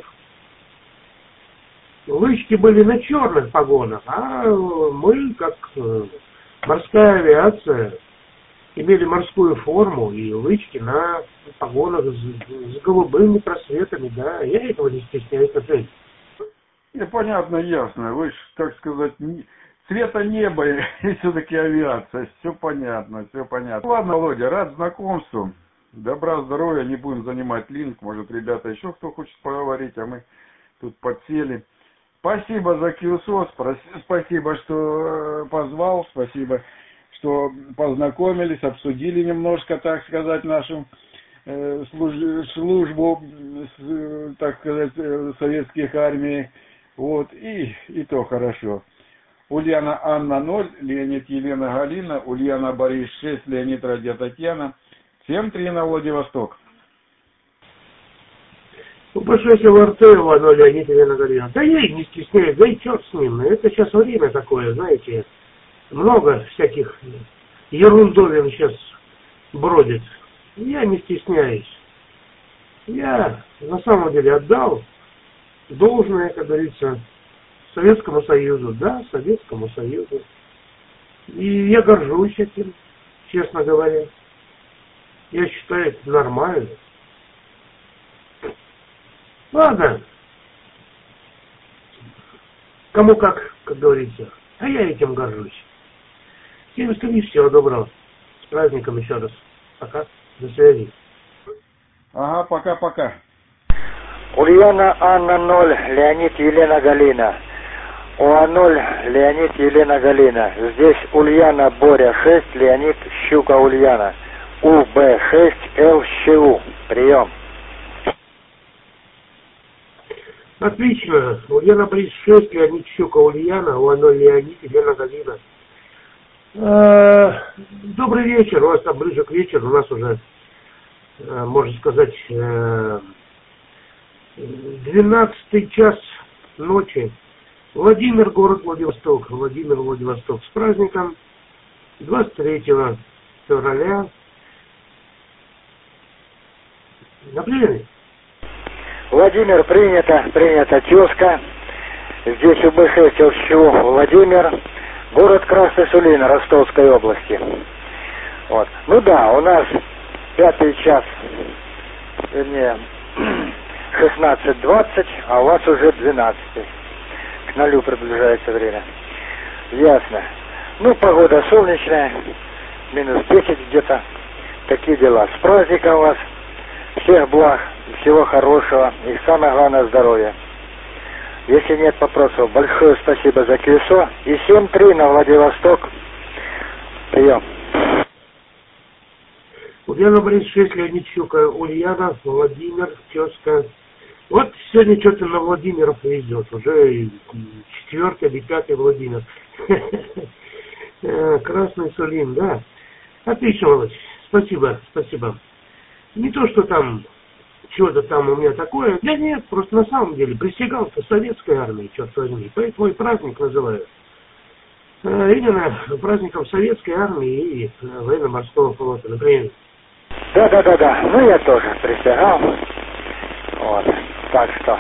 лычки были на черных погонах, а мы, как э, морская авиация, имели морскую форму и лычки на погонах с, с голубыми просветами, да, я этого не стесняюсь, например. И понятно, ясно, вы ж, так сказать, не, цвета неба и все-таки авиация, все понятно, все понятно. Ладно, Володя, рад знакомству, добра, здоровья, не будем занимать линк, может, ребята еще кто хочет поговорить, а мы тут подсели. Спасибо за КИУСО, спасибо, что позвал, спасибо, что познакомились, обсудили немножко, так сказать, нашу э, служ, службу, э, так сказать, э, советских армий. Вот, и, и то хорошо. Ульяна Анна ноль, Леонид Елена Галина, Ульяна Борис шесть, Леонид Радия Татьяна. семь три на Владивосток. Большой Вартеева, но Леонид Елена Галина. Да я и не стесняюсь, да и черт с ним. Это сейчас время такое, знаете. Много всяких ерундовин сейчас бродит. Я не стесняюсь. Я на самом деле отдал должное, как говорится, Советскому Союзу. Да, Советскому Союзу. И я горжусь этим, честно говоря. Я считаю это нормально. Ладно. Кому как, как говорится. А я этим горжусь. Всем остальным всего доброго. С праздником еще раз. Пока. До связи. Ага, пока-пока. Ульяна Анна ноль, Леонид Елена Галина. ОА ноль, Леонид Елена Галина. Здесь Ульяна Боря шесть, Леонид Щука Ульяна. УБ шесть, ЛЩУ. Прием. Отлично. Ульяна Борис шесть, Леонид Щука Ульяна. ОА ноль, Леонид Елена Галина. Добрый вечер, у вас там ближе к вечеру, у нас уже, можно сказать, двенадцатый час ночи. Владимир, город Владивосток, Владимир, Владивосток. С праздником двадцать третьего февраля. На приеме. Владимир, принято, принято, тезка. Здесь УБ шесть, ЛЩУ, Владимир. Город Красный Сулин, Ростовской области. Вот. Ну да, у нас пятый час, вернее, шестнадцать двадцать, а у вас уже двенадцатый. К нулю приближается время. Ясно. Ну, погода солнечная, минус десять где-то. Такие дела. С праздником вас. Всех благ, всего хорошего и самое главное здоровья. Если нет вопросов, большое спасибо за КИУСО. И семь три на Владивосток. Прием. Ульяна Борис шесть, Леонид Щука, Ульяна, Владимир, тезка. Вот сегодня что-то на Владимиров везет, уже четвертый или пятый Владимир. Красный Сулин, да. Отлично, Володь, спасибо, спасибо. Не то, что там, что-то там у меня такое, да нет, просто на самом деле присягал по советской армии, черт возьми, поэтому и праздник называют. Именно праздником советской армии и военно-морского флота, например. Да, да, да, да. Ну я тоже присягал. Вот. Так что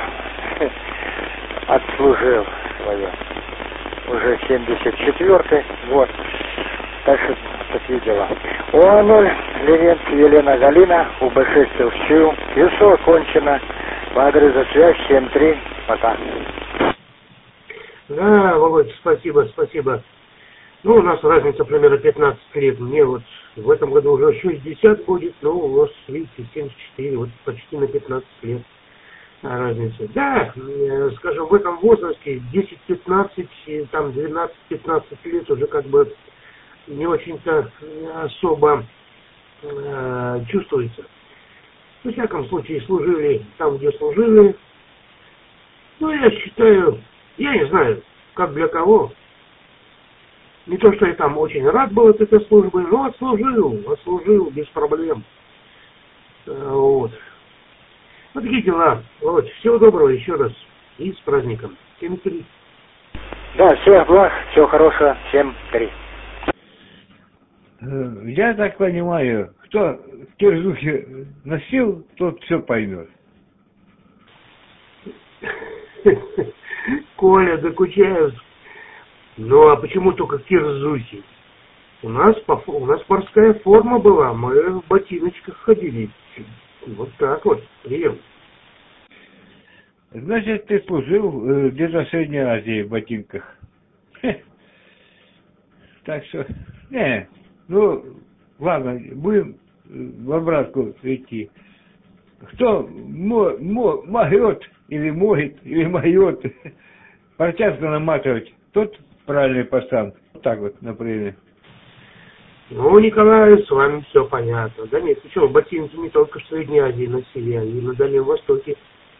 отслужил свое. Уже семьдесят четвёртый год. Так что такие дела. ОА-ноль, Ленинц, Елена Галина, УБ шесть ЛЧУ. И все окончено. По адресу связь семь три. Пока. Да, Володь, спасибо, спасибо. Ну, у нас разница примерно пятнадцать лет. Мне вот в этом году уже шестьдесят будет, но у вас, видите, семьдесят четыре, вот почти на пятнадцать лет разница. Да, скажем, в этом возрасте десять-пятнадцать, там двенадцать-пятнадцать лет уже как бы не очень-то особо э, чувствуется. Во всяком случае, служили там, где служили. Ну, я считаю, я не знаю, как для кого. Не то, что я там очень рад был от этой службы, но отслужил, отслужил без проблем. Вот. Вот такие дела. Вот. Всего доброго еще раз. И с праздником. семь три. Да, всех благ, всего хорошего. семь три. Я так понимаю, кто кирзухи носил, тот все поймет. Коля, докучают. Ну, а почему только кирзухи? У нас, у нас морская форма была, мы в ботиночках ходили. Вот так вот, прием. Значит, ты служил э, где-то в Средней Азии в ботинках. Хе. Так что, не, ну, ладно, будем в обратку идти. Кто мо, мо, могет, или может, или могет портянку наматывать, тот правильный пацан. Вот так вот, например. Ну, Николай, с вами все понятно. Да нет, почему, ботинки не только в Средней Азии носили, а и на Дальнем Востоке.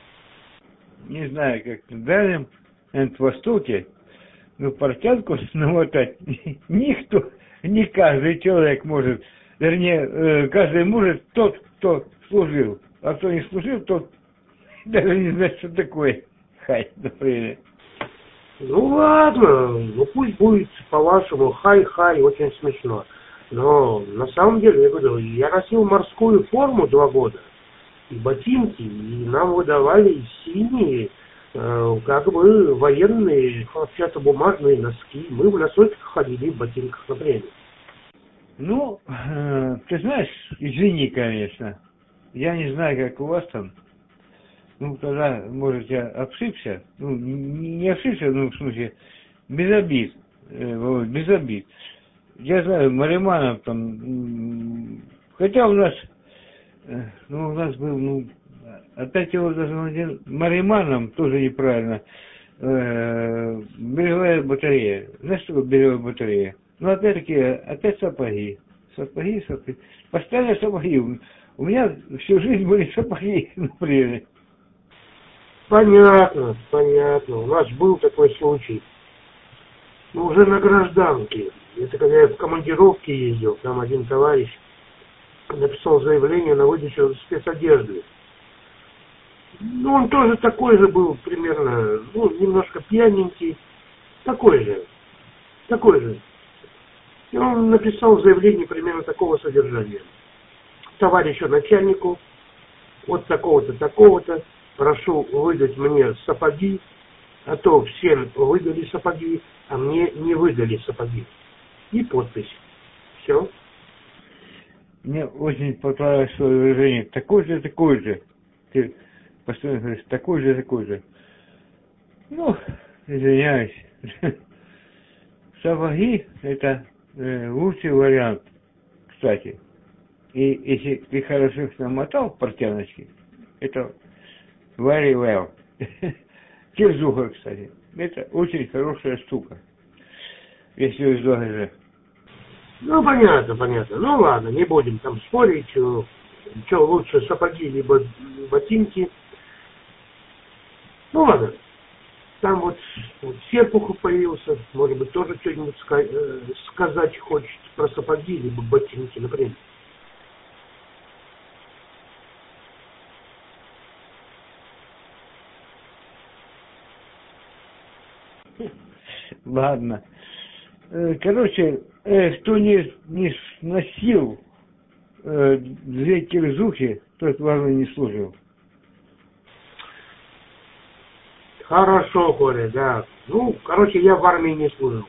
Не знаю, как на Дальнем Востоке, но портянку намотать никто, не каждый человек может. Вернее, каждый может тот, кто служил. А кто не служил, тот даже не знает, что такое хай, например. Ну ладно, ну пусть будет по-вашему хай-хай, очень смешно. Но на самом деле, я говорю, я носил морскую форму два года, и ботинки, и нам выдавали синие, э, как бы военные хлопчатобумажные носки. Мы в носочках ходили, в ботинках, например. Ну, э, ты знаешь, извини, конечно, я не знаю, как у вас там. Ну, тогда, может, я ошибся, ну, не, не ошибся, ну, в смысле, без обид, э, без обид. Я знаю, Мариманов там, хотя у нас, э, ну, у нас был, ну, опять его даже Мариманом тоже неправильно, э, береговая батарея. Знаешь, что такое береговая батарея? Ну, опять-таки, опять сапоги, сапоги, сапоги, постоянно сапоги. У меня всю жизнь были сапоги, например. Понятно, понятно. У нас был такой случай. Ну, уже на гражданке. Это когда я в командировке ездил, там один товарищ написал заявление на выдачу спецодежды. Ну, он тоже такой же был примерно, ну, немножко пьяненький. Такой же. Такой же. И он написал заявление примерно такого содержания. Товарищу начальнику, вот такого-то, такого-то, прошу выдать мне сапоги, а то всем выдали сапоги, а мне не выдали сапоги. И подпись. Все. Мне очень понравилось свое выражение. Такой же, такой же. Ты постоянно говоришь, такой же, такой же. Ну, извиняюсь. Сапоги – это э, лучший вариант, кстати. И если ты хорошо их намотал в портяночки, это very well. Кирзуха, кстати. Это очень хорошая штука. Если из ОГЖ. Ну, понятно, понятно. Ну, ладно, не будем там спорить, что, что лучше, сапоги либо ботинки. Ну, ладно. Там вот, вот Серпухов появился, может быть, тоже что-нибудь ска- э, сказать хочет про сапоги либо ботинки, например. Ладно. Э, Короче, э, кто не, не носил э, две кирзухи, тот в армии не служил. Хорошо, Коля, да. Ну, короче, я в армии не служил.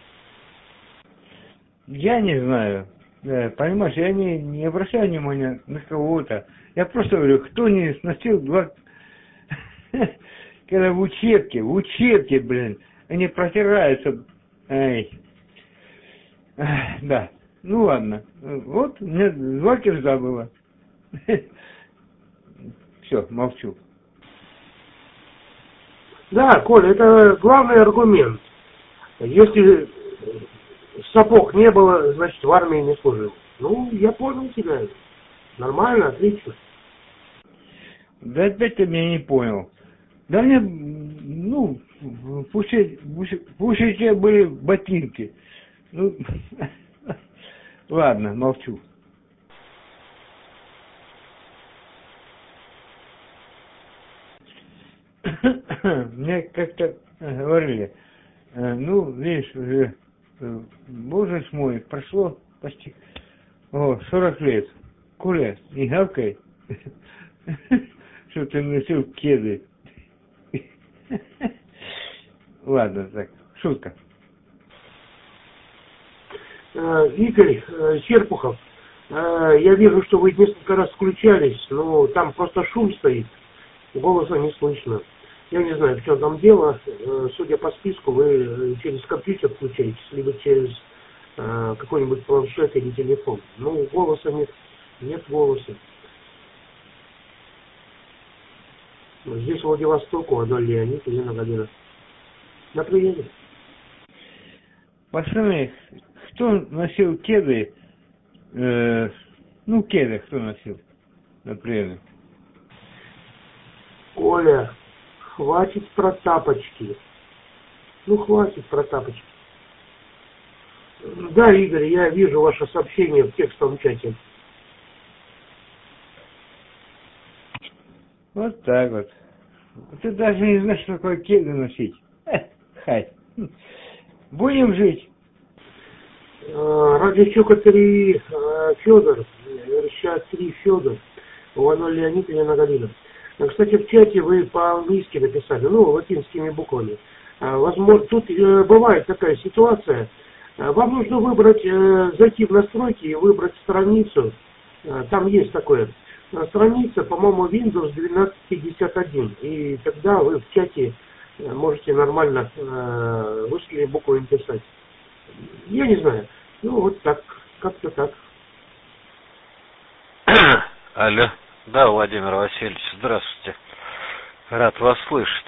Я не знаю. Да, понимаешь, я не, не обращаю внимания на кого-то. Я просто говорю, кто не носил два... Когда в учебке, в учебке, блин, они протираются. Ай. Ах, да. Ну ладно. Вот, у меня два кирза было. Все, молчу. Да, Коля, это главный аргумент. Если сапог не было, значит, в армии не служил. Ну, я понял тебя. Нормально, отлично. Да опять ты меня не понял. Да мне, ну, пусть, пусть, пусть у тебя были ботинки. Ну, ладно, молчу. Мне как-то говорили, ну, видишь, уже, боже мой, прошло почти о, сорок лет. Коля, не гавкай, что ты носил кеды. Ладно, так, шутка. Игорь Серпухов, я вижу, что вы несколько раз включались, но там просто шум стоит, голоса не слышно. Я не знаю, в чем там дело. Судя по списку, вы через компьютер включаетесь, либо через какой-нибудь планшет или телефон. Ну, голоса нет, нет голоса. Здесь Владивосток, у Адоль Леонид, Елена Галина. На приеме. Пацаны, кто носил кеды, э, ну, кеды кто носил на приеме? Оля, хватит про тапочки. Ну, хватит про тапочки. Да, Игорь, я вижу ваше сообщение в текстовом чате. Вот так вот. Ты даже не знаешь, что такое кеды носить. Хай. Будем жить. Радиочука три Федор, РЩ три Федор, Вано Леонид, Елена Галина. Кстати, в чате вы по-английски написали, ну, латинскими буквами. Возможно, тут бывает такая ситуация. Вам нужно выбрать, зайти в настройки и выбрать страницу. Там есть такое. Страница, по-моему, Windows двенадцать пятьдесят один. И тогда вы в чате можете нормально русскими буквами писать. Я не знаю. Ну, вот так. Как-то так. Алло. Да, Владимир Васильевич, здравствуйте. Рад вас слышать.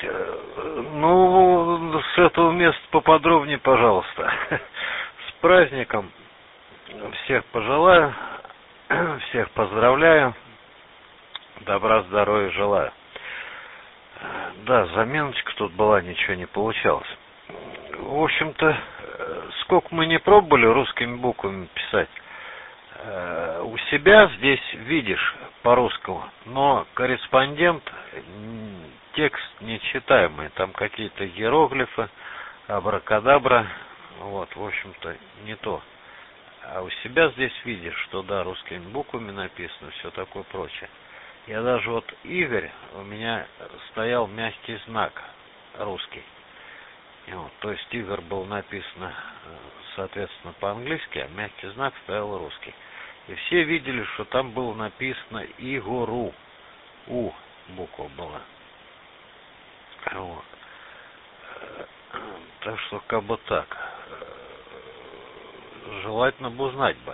Ну, с этого места поподробнее, пожалуйста. С праздником. Всех пожелаю. Всех поздравляю. Добра, здоровья желаю. Да, заминочка тут была, ничего не получалось. В общем-то, сколько мы не пробовали русскими буквами писать, у себя здесь видишь по-русскому, но корреспондент, текст нечитаемый, там какие-то иероглифы, абракадабра, вот, в общем-то, не то. А у себя здесь видишь, что да, русскими буквами написано, все такое прочее. Я даже вот Игорь, у меня стоял мягкий знак русский. Вот, то есть Игорь был написано, соответственно, по-английски, а мягкий знак стоял русский. И все видели, что там было написано Игору. У буква была. Вот. Так что как бы так. Желательно бы узнать бы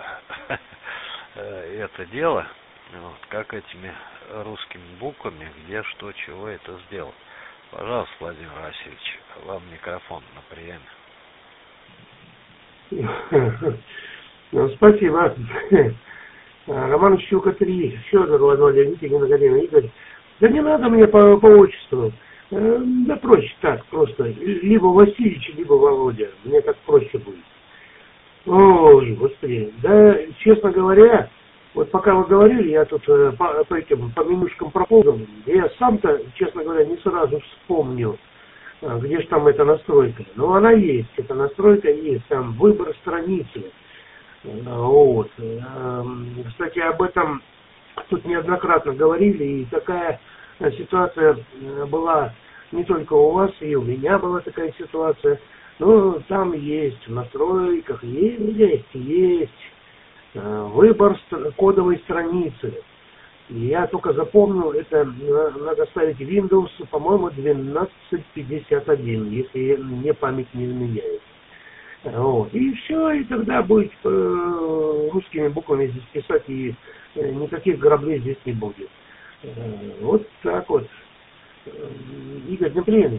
это дело, вот, как этими русскими буквами, где, что, чего это сделал. Пожалуйста, Владимир Васильевич, вам микрофон на приеме. Ну, спасибо. Роман Щука три, Федор Иванов, Леонид, Елена Галина, Игорь. Да не надо мне по, по отчеству. Да проще так, просто. Либо Васильевич, либо Володя. Мне так проще будет. Ой, господи. Да, честно говоря, вот пока вы говорили, я тут по, по этим, по менюшкам проползал, я сам-то, честно говоря, не сразу вспомнил, где же там эта настройка. Но она есть, эта настройка есть, там выбор страницы. Вот. Кстати, об этом тут неоднократно говорили, и такая ситуация была не только у вас, и у меня была такая ситуация. Но там есть в настройках, есть, есть выбор кодовой страницы. Я только запомнил, это надо ставить Windows, по-моему, двенадцать пятьдесят один, если мне память не изменяет. Вот. И все, и тогда будет э, русскими буквами здесь писать, и э, никаких граблей здесь не будет. Э, вот так вот. Э, Игорь, например.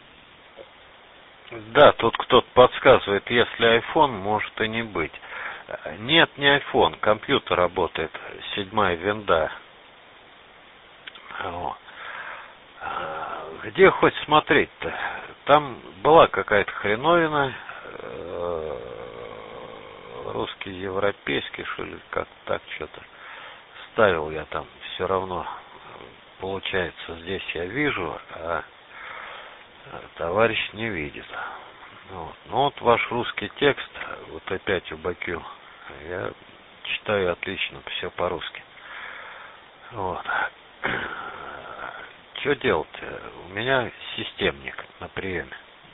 Да, тут кто-то подсказывает, если iPhone, может и не быть. Нет, не iPhone, компьютер работает, седьмая винда. Вот. Где хоть смотреть-то? Там была какая-то хреновина, русский, европейский, что ли, как так что-то. Ставил я там, все равно, получается, здесь я вижу, а товарищ не видит. Вот. Ну вот ваш русский текст, вот опять у БАКЮ, я читаю отлично, все по-русски. Вот. Что делать? У меня системник на приеме.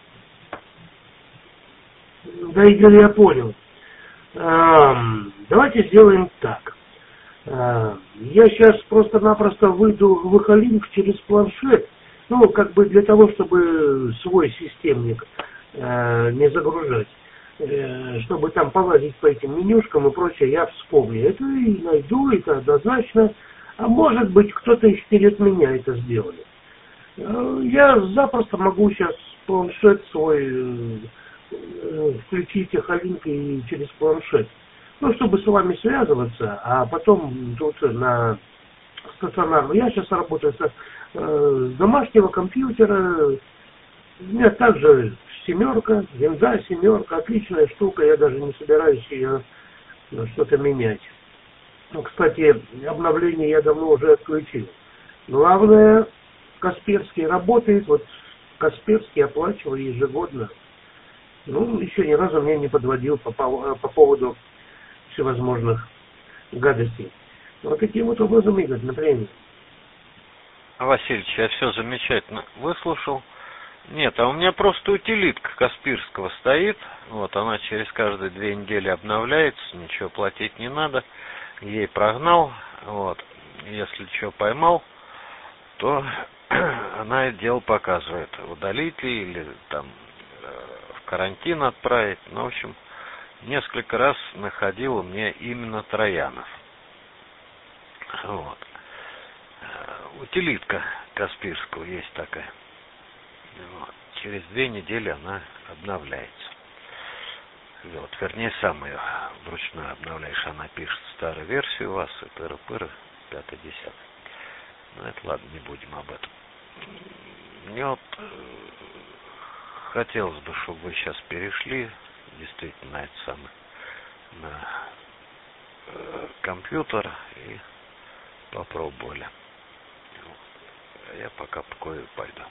Да, Игорь, я понял. Эм, давайте сделаем так. Эм, я сейчас просто-напросто выйду в Эхолинк через планшет, ну, как бы для того, чтобы свой системник э, не загружать, э, чтобы там полазить по этим менюшкам и прочее, я вспомню. Это и найду, это однозначно. А может быть, кто-то и вперед меня это сделали. Э, я запросто могу сейчас планшет свой э, включить Эхолинк и через планшет. Ну, чтобы с вами связываться, а потом тут на стационарном. Я сейчас работаю со, э, с домашнего компьютера. У меня также семерка, винда семерка, отличная штука, я даже не собираюсь ее что-то менять. Ну, кстати, обновление я давно уже отключил. Главное, Касперский работает, вот Касперский оплачиваю ежегодно. Ну, еще ни разу меня не подводил по, по, по поводу всевозможных гадостей. Вот таким вот образом, Игорь, например. Васильевич, я все замечательно выслушал. Нет, а у меня просто утилитка Касперского стоит. Вот она через каждые две недели обновляется, ничего платить не надо. Ей прогнал. Вот. Если что поймал, то она дело показывает. Удалить ли или там в карантин отправить. Ну, в общем, несколько раз находила мне именно Троянов. Вот. Утилитка Касперского есть такая. Вот. Через две недели она обновляется. Вот. Вернее, сам ее вручную обновляешь. Она пишет старую версию у вас, и пыры-пыры, пятый-десятый. Ну, это ладно, не будем об этом. Мне вот э, хотелось бы, чтобы вы сейчас перешли действительно на это самое, на э, компьютер и попробовали. Я пока по кое пойду.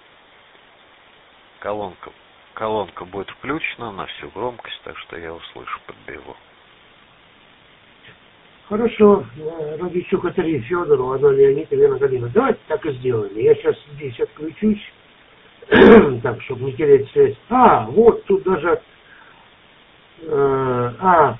Колонка, колонка будет включена на всю громкость, так что я услышу, подбегу. Хорошо. Радищука три, Федор, Ладно, Леонид, Елена Галина. Давайте так и сделаем. Я сейчас здесь отключусь, так, чтобы не терять связь. А, вот тут даже... Э, а,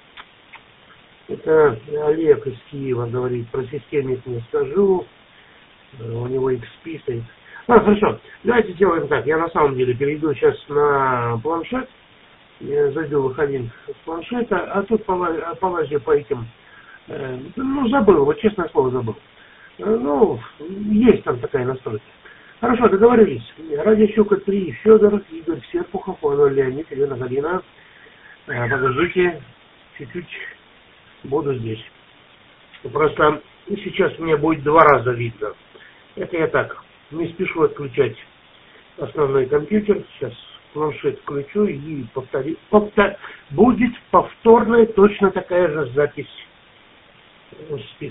это Олег из Киева говорит, про системник не скажу. У него икс пи стоит. А, хорошо. Давайте сделаем так. Я на самом деле перейду сейчас на планшет. Я зайду в Эхолинк с планшета, а тут полазю по этим... Э, ну, забыл, вот честное слово забыл. Э, ну, есть там такая настройка. Хорошо, договорились. Радищука три, Федор, Игорь Серпухов, Леонид, Елена Галина. Э, подождите. чуть-чуть буду здесь. Просто сейчас меня будет два раза видно. Это я так, не спешу отключать основной компьютер. Сейчас планшет включу и повтори, повтор, будет повторная точно такая же запись.